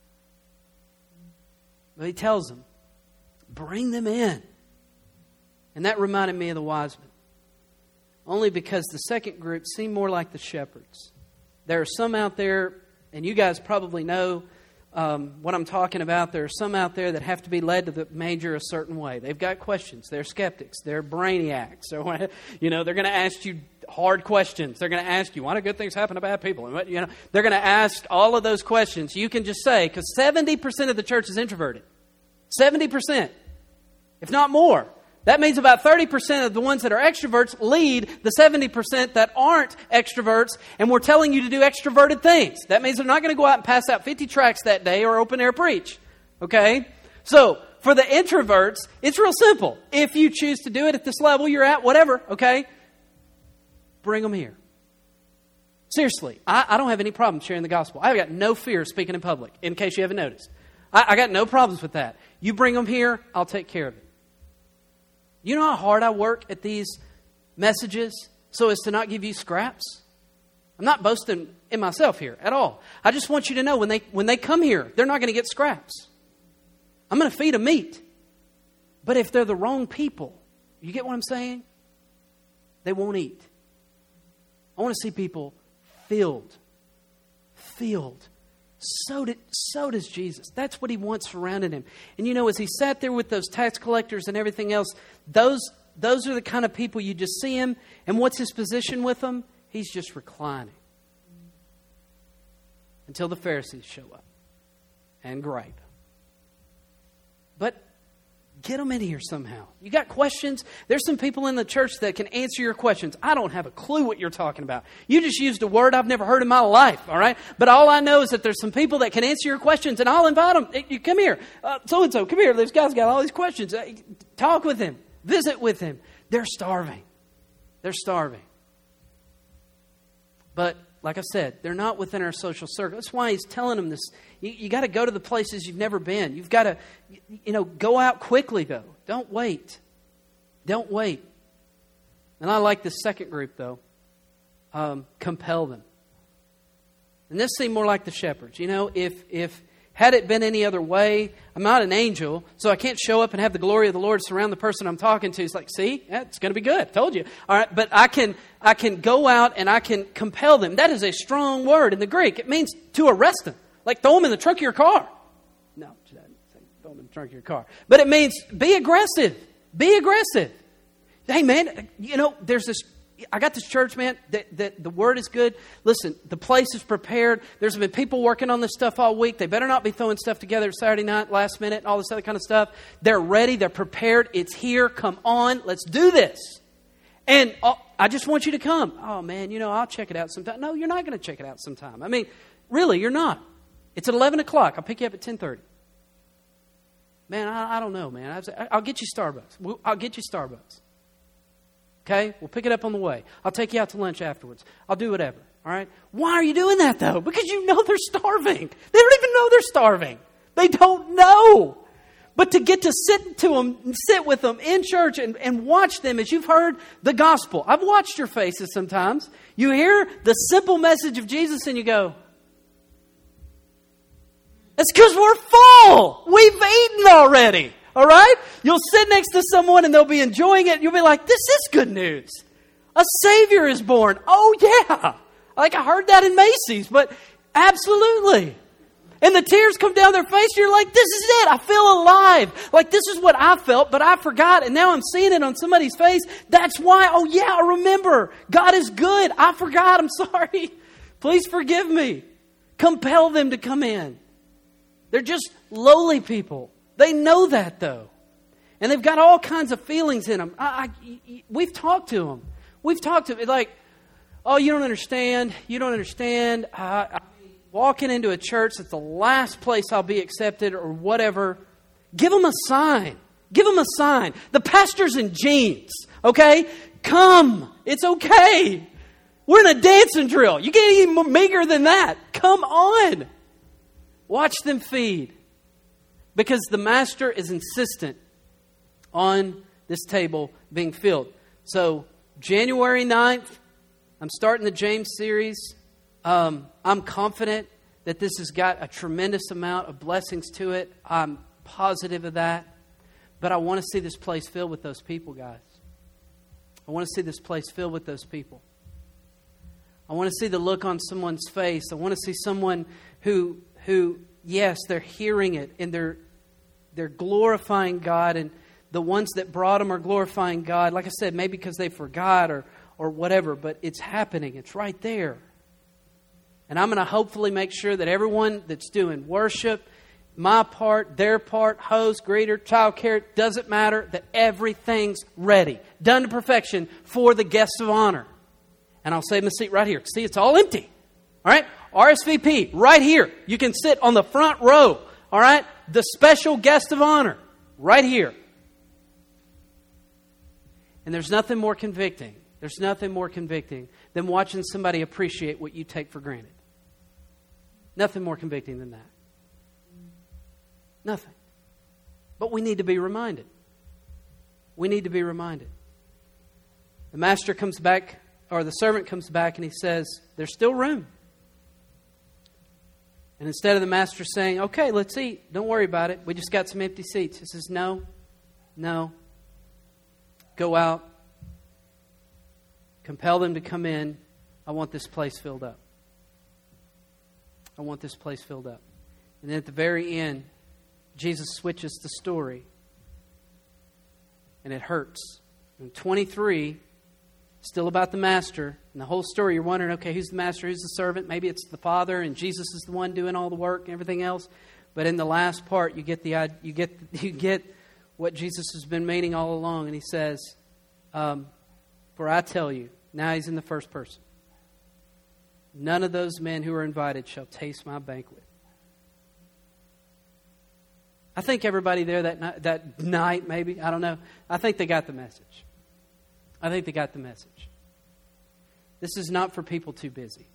But he tells them, bring them in. And that reminded me of the wise men. Only because the second group seemed more like the shepherds. There are some out there, and you guys probably know what I'm talking about. There are some out there that have to be led to the manger a certain way. They've got questions. They're skeptics. They're brainiacs. So, they're going to ask you hard questions. They're going to ask you, why do good things happen to bad people? And they're going to ask all of those questions. You can just say, because 70% of the church is introverted. 70%, if not more. That means about 30% of the ones that are extroverts lead the 70% that aren't extroverts, and we're telling you to do extroverted things. That means they're not going to go out and pass out 50 tracts that day or open air preach. Okay? So, for the introverts, it's real simple. If you choose to do it at this level you're at, whatever, okay? Bring them here. Seriously, I don't have any problem sharing the gospel. I've got no fear of speaking in public, in case you haven't noticed. I got no problems with that. You bring them here, I'll take care of it. You know how hard I work at these messages so as to not give you scraps? I'm not boasting in myself here at all. I just want you to know when they come here, they're not going to get scraps. I'm going to feed them meat. But if they're the wrong people, you get what I'm saying? They won't eat. I want to see people filled. So does Jesus. That's what he wants surrounding him. And as he sat there with those tax collectors and everything else, those are the kind of people you just see him. And what's his position with them? He's just reclining. Until the Pharisees show up and gripe. But get them in here somehow. You got questions? There's some people in the church that can answer your questions. I don't have a clue what you're talking about. You just used a word I've never heard in my life, all right? But all I know is that there's some people that can answer your questions, and I'll invite them. Hey, you come here. So-and-so, come here. This guy's got all these questions. Talk with him. Visit with him. They're starving. They're starving. But like I said, they're not within our social circle. That's why he's telling them this. You got to go to the places you've never been. You've got to, go out quickly, though. Don't wait. Don't wait. And I like this second group, though. Compel them. And this seemed more like the shepherds. If had it been any other way, I'm not an angel, so I can't show up and have the glory of the Lord surround the person I'm talking to. It's like, see, it's going to be good. I told you. All right, but I can go out and I can compel them. That is a strong word in the Greek. It means to arrest them, like throw them in the trunk of your car. No, throw them in the trunk of your car. But it means be aggressive. Be aggressive. Hey, man, there's this. I got this church, man, that the word is good. Listen, the place is prepared. There's been people working on this stuff all week. They better not be throwing stuff together Saturday night, last minute, and all this other kind of stuff. They're ready. They're prepared. It's here. Come on. Let's do this. And I just want you to come. Oh, man, I'll check it out sometime. No, you're not going to check it out sometime. I mean, really, you're not. It's at 11 o'clock. I'll pick you up at 10:30. Man, I don't know, man. I'll get you Starbucks. I'll get you Starbucks. Okay? We'll pick it up on the way. I'll take you out to lunch afterwards. I'll do whatever. All right? Why are you doing that, though? Because you know they're starving. They don't even know they're starving. They don't know. But to get to sit with them in church and watch them as you've heard the gospel. I've watched your faces sometimes. You hear the simple message of Jesus and you go, it's because we're full. We've eaten already. All right? You'll sit next to someone and they'll be enjoying it. You'll be like, this is good news. A Savior is born. Oh, yeah. Like I heard that in Macy's, but absolutely. And the tears come down their face. You're like, this is it. I feel alive. Like this is what I felt, but I forgot. And now I'm seeing it on somebody's face. That's why, oh, yeah, I remember. God is good. I forgot. I'm sorry. Please forgive me. Compel them to come in. They're just lowly people. They know that, though. And they've got all kinds of feelings in them. We've talked to them. We've talked to them. Like, oh, you don't understand. You don't understand. I'm walking into a church that's the last place I'll be accepted or whatever. Give them a sign. Give them a sign. The pastor's in jeans, okay? Come. It's okay. We're in a dancing drill. You can't even meager than that. Come on. Watch them feed. Because the master is insistent on this table being filled. So, January 9th, I'm starting the James series. I'm confident that this has got a tremendous amount of blessings to it. I'm positive of that. But I want to see this place filled with those people, guys. I want to see this place filled with those people. I want to see the look on someone's face. I want to see someone who yes, they're hearing it and they're glorifying God, and the ones that brought them are glorifying God. Like I said, maybe because they forgot or whatever, but it's happening. It's right there. And I'm going to hopefully make sure that everyone that's doing worship, my part, their part, host, greeter, child care, doesn't matter, that everything's ready, done to perfection for the guests of honor. And I'll save my seat right here. See, it's all empty. All right? RSVP, right here. You can sit on the front row. All right? The special guest of honor, right here. And there's nothing more convicting. There's nothing more convicting than watching somebody appreciate what you take for granted. Nothing more convicting than that. Nothing. But we need to be reminded. We need to be reminded. The master comes back, or the servant comes back, and he says, there's still room. And instead of the master saying, okay, let's eat. Don't worry about it. We just got some empty seats. He says, no. Go out. Compel them to come in. I want this place filled up. I want this place filled up. And then at the very end, Jesus switches the story. And it hurts. In 23, still about the master. And the whole story, you're wondering, okay, who's the master? Who's the servant? Maybe it's the Father, and Jesus is the one doing all the work and everything else. But in the last part, you get what Jesus has been meaning all along. And he says, for I tell you, now he's in the first person, none of those men who are invited shall taste my banquet. I think everybody there that night, maybe, I don't know, I think they got the message. I think they got the message. This is not for people too busy.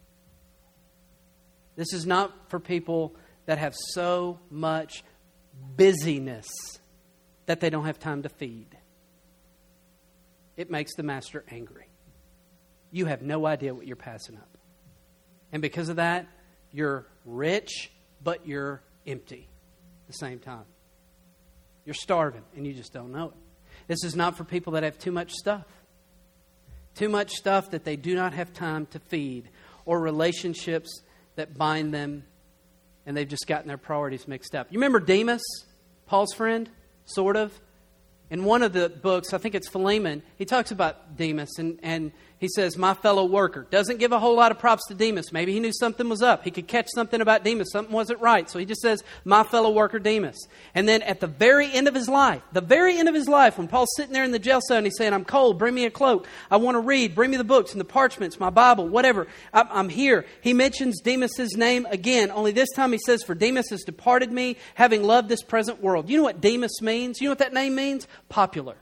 This is not for people that have so much busyness that they don't have time to feed. It makes the master angry. You have no idea what you're passing up. And because of that, you're rich, but you're empty at the same time. You're starving, and you just don't know it. This is not for people that have too much stuff. Too much stuff that they do not have time to feed, or relationships that bind them, and they've just gotten their priorities mixed up. You remember Demas, Paul's friend, sort of? In one of the books, I think it's Philemon, he talks about Demas, and he says, my fellow worker. Doesn't give a whole lot of props to Demas. Maybe he knew something was up. He could catch something about Demas. Something wasn't right. So he just says, my fellow worker Demas. And then at the very end of his life, when Paul's sitting there in the jail cell and he's saying, I'm cold, bring me a cloak. I want to read. Bring me the books and the parchments, my Bible, whatever. I'm here. He mentions Demas's name again. Only this time he says, for Demas has departed me, having loved this present world. You know what Demas means? You know what that name means? Popular.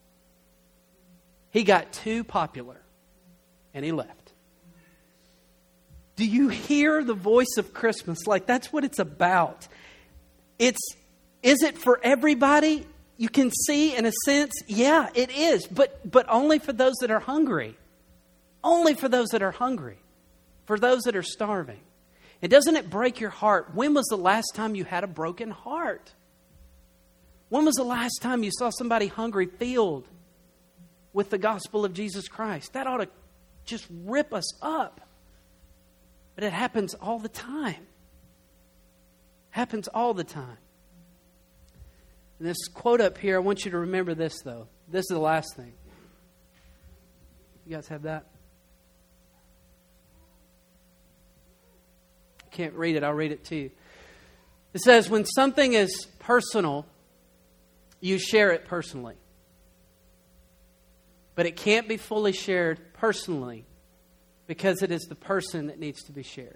He got too popular. And he left. Do you hear the voice of Christmas? Like, that's what it's about. Is it for everybody? You can see, in a sense, yeah, it is. But only for those that are hungry. Only for those that are hungry. For those that are starving. And doesn't it break your heart? When was the last time you had a broken heart? When was the last time you saw somebody hungry filled with the gospel of Jesus Christ? That ought to just rip us up. But it happens all the time. Happens all the time. And this quote up here, I want you to remember this, though. This is the last thing. You guys have that? I can't read it. I'll read it to you. It says, when something is personal, you share it personally. But it can't be fully shared personally because it is the person that needs to be shared.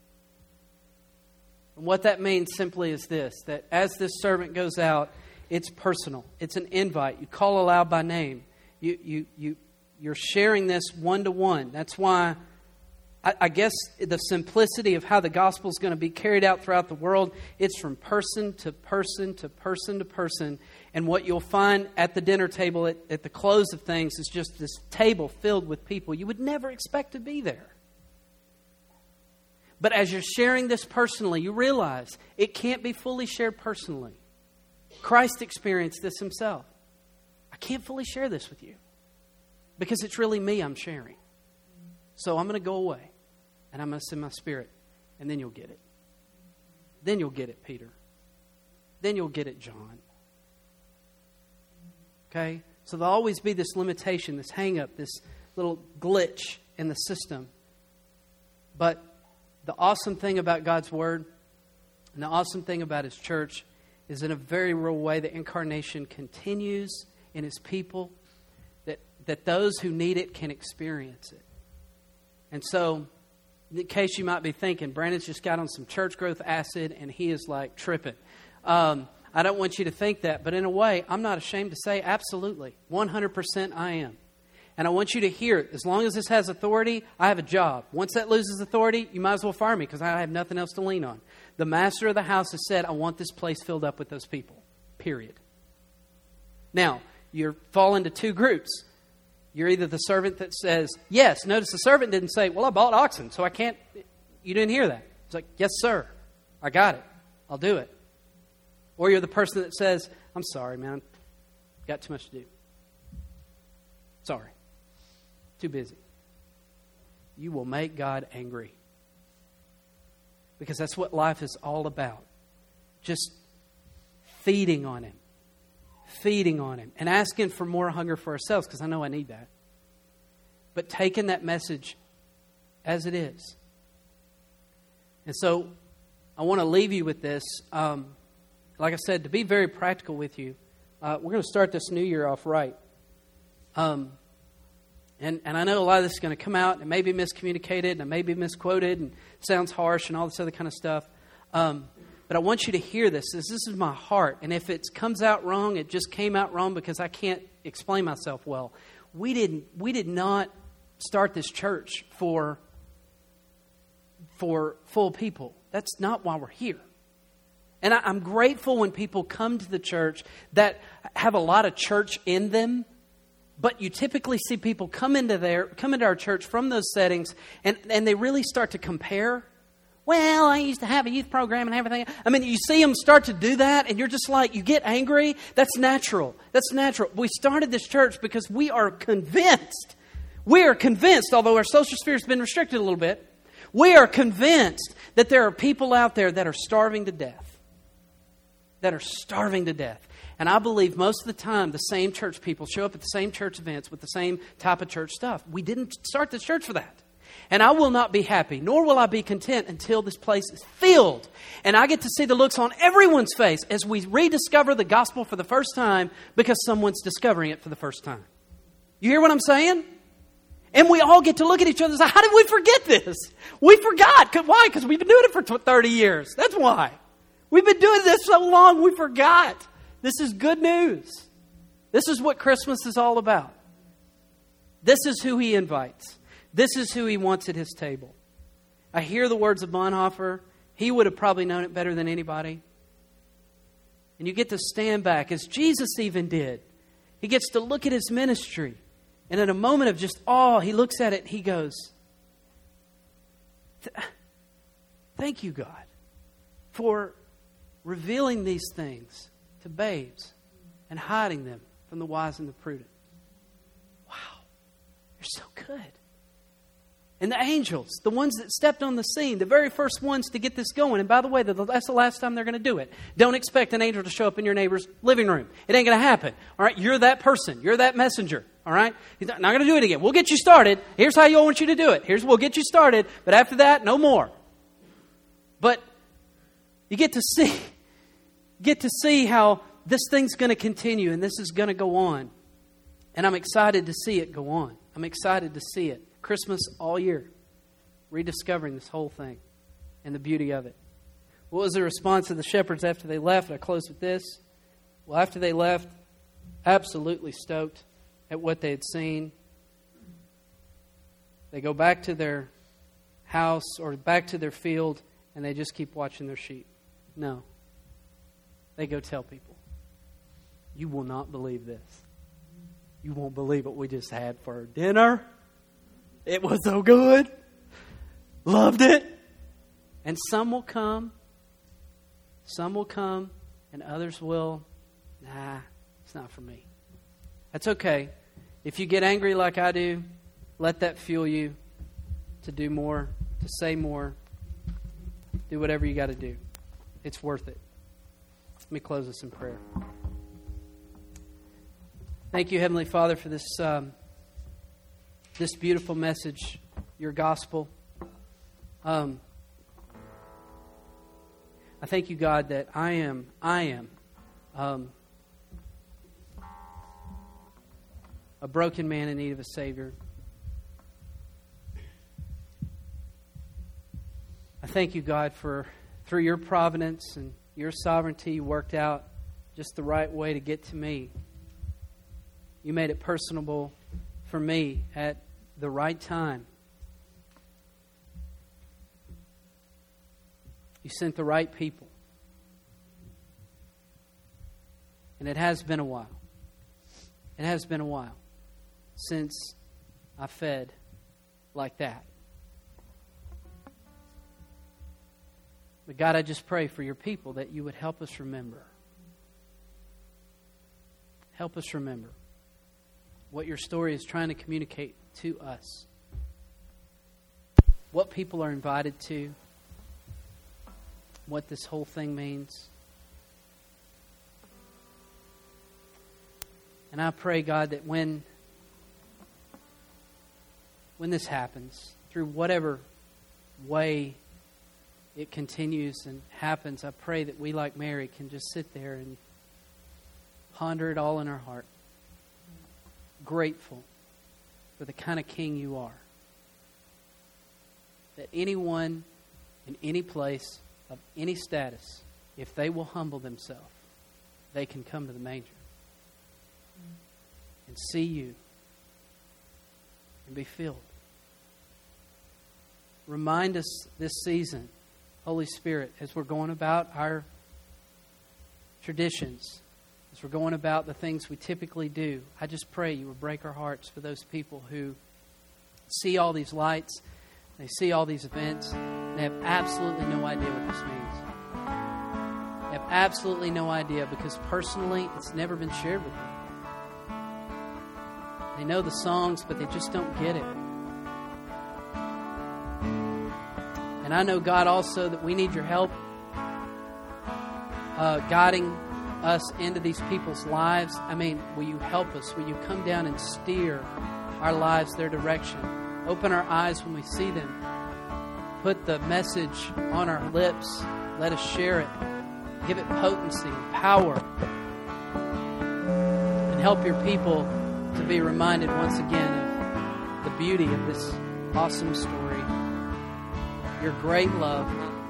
And what that means simply is this, that as this servant goes out, it's personal. It's an invite. You call aloud by name. You're sharing this one-to-one. That's why I guess the simplicity of how the gospel is going to be carried out throughout the world, it's from person to person to person to person. And what you'll find at the dinner table at the close of things is just this table filled with people you would never expect to be there. But as you're sharing this personally, you realize it can't be fully shared personally. Christ experienced this himself. I can't fully share this with you because it's really me I'm sharing. So I'm going to go away, and I'm going to send my Spirit, and then you'll get it. Then you'll get it, Peter. Then you'll get it, John. Okay? So there'll always be this limitation, this hang-up, this little glitch in the system. But the awesome thing about God's Word and the awesome thing about His church is in a very real way the incarnation continues in His people, that those who need it can experience it. And so, in case you might be thinking, Brandon's just got on some church growth acid and he is like tripping. I don't want you to think that, but in a way, I'm not ashamed to say absolutely, 100% I am. And I want you to hear it. As long as this has authority, I have a job. Once that loses authority, you might as well fire me because I have nothing else to lean on. The master of the house has said, I want this place filled up with those people. Period. Now, you fall into two groups. You're either the servant that says, yes. Notice the servant didn't say, well, I bought oxen, so I can't. You didn't hear that. It's like, yes, sir. I got it. I'll do it. Or you're the person that says, I'm sorry, man. Got too much to do. Sorry. Too busy. You will make God angry. Because that's what life is all about. Just feeding on Him. Feeding on Him. And asking for more hunger for ourselves, because I know I need that. But taking that message as it is. And so, I want to leave you with this. Like I said, to be very practical with you, we're going to start this new year off right. And I know a lot of this is going to come out and it may be miscommunicated and it may be misquoted and sounds harsh and all this other kind of stuff. But I want you to hear this. This is my heart. And if it comes out wrong, it just came out wrong because I can't explain myself well. We did not start this church for full people. That's not why we're here. And I'm grateful when people come to the church that have a lot of church in them, but you typically see people come into our church from those settings, and they really start to compare. Well, I used to have a youth program and everything. I mean, you see them start to do that, and you're just like, you get angry. That's natural. That's natural. We started this church because we are convinced. We are convinced, although our social sphere has been restricted a little bit, we are convinced that there are people out there that are starving to death. That are starving to death. And I believe most of the time the same church people show up at the same church events with the same type of church stuff. We didn't start the church for that. And I will not be happy, nor will I be content until this place is filled. And I get to see the looks on everyone's face as we rediscover the gospel for the first time because someone's discovering it for the first time. You hear what I'm saying? And we all get to look at each other and say, how did we forget this? We forgot. Why? Because we've been doing it for 30 years. That's why. We've been doing this so long, we forgot. This is good news. This is what Christmas is all about. This is who He invites. This is who He wants at His table. I hear the words of Bonhoeffer. He would have probably known it better than anybody. And you get to stand back, as Jesus even did. He gets to look at His ministry. And in a moment of just awe, He looks at it and He goes, thank you, God, for revealing these things to babes and hiding them from the wise and the prudent. Wow, you're so good. And the angels, the ones that stepped on the scene, the very first ones to get this going. And by the way, that's the last time they're going to do it. Don't expect an angel to show up in your neighbor's living room. It ain't going to happen. All right, you're that person. You're that messenger. All right, he's not going to do it again. We'll get you started. Here's how I want you to do it. We'll get you started. But after that, no more. But you get to see how this thing's going to continue and this is going to go on. And I'm excited to see it go on. I'm excited to see it. Christmas all year. Rediscovering this whole thing and the beauty of it. What was the response of the shepherds after they left? I close with this. Well, after they left, absolutely stoked at what they had seen. They go back to their house or back to their field and they just keep watching their sheep. No. They go tell people, you will not believe this. You won't believe what we just had for dinner. It was so good. Loved it. And some will come, and others will, nah, it's not for me. That's okay. If you get angry like I do, let that fuel you to do more, to say more, do whatever you got to do. It's worth it. Let me close this in prayer. Thank you, Heavenly Father, for this beautiful message, your gospel. I thank you, God, that I am a broken man in need of a Savior. I thank you, God, for through your providence and your sovereignty, you worked out just the right way to get to me. You made it personable for me at the right time. You sent the right people. And it has been a while. It has been a while since I fed like that. But God, I just pray for your people that you would help us remember. Help us remember what your story is trying to communicate to us. What people are invited to. What this whole thing means. And I pray, God, that when this happens, through whatever way it continues and happens, I pray that we, like Mary, can just sit there and ponder it all in our heart. Grateful for the kind of king you are. That anyone in any place of any status, if they will humble themselves, they can come to the manger and see you and be filled. remind us this season, Holy Spirit, as we're going about our traditions, as we're going about the things we typically do. I just pray you will break our hearts for those people who see all these lights, they see all these events, and they have absolutely no idea what this means. They have absolutely no idea because personally it's never been shared with them. They know the songs, but they just don't get it. And I know, God, also that we need your help guiding us into these people's lives. I mean, will you help us? Will you come down and steer our lives their direction? Open our eyes when we see them. Put the message on our lips. Let us share it. Give it potency and power. And help your people to be reminded once again of the beauty of this awesome story. Your great love.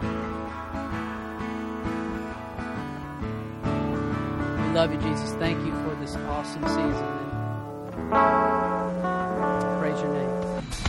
We love you, Jesus. Thank you for this awesome season. Praise your name.